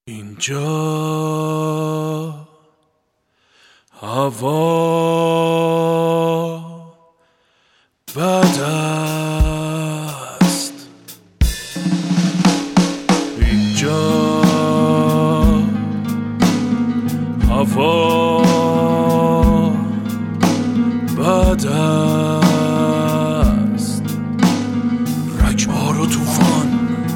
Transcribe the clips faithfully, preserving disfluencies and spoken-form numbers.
اینجا هوا بد است، اینجا هوا بد است، رگبار و طوفان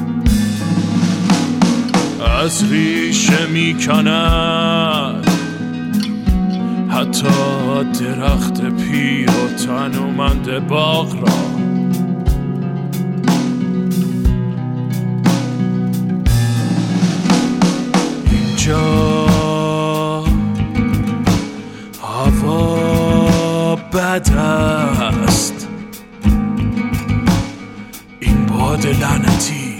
از ریشه میکند، حتی درخت پیر و تنومند باغ را. اینجا هوا بد است، این باد لعنتی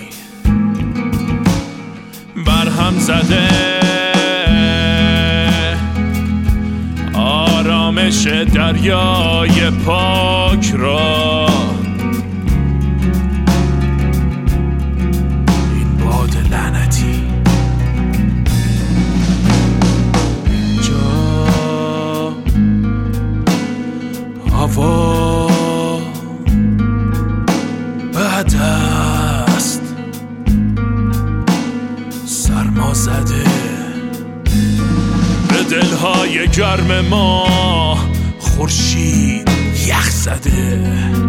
برهم زده آرامش دریای پاک را. این باد لعنتی اینجا هوا بد است، سرما زده به دلهای گرم ما، خورشید یخ زده،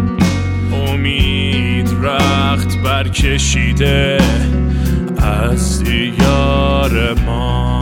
امید رخت برکشیده از دیار ما.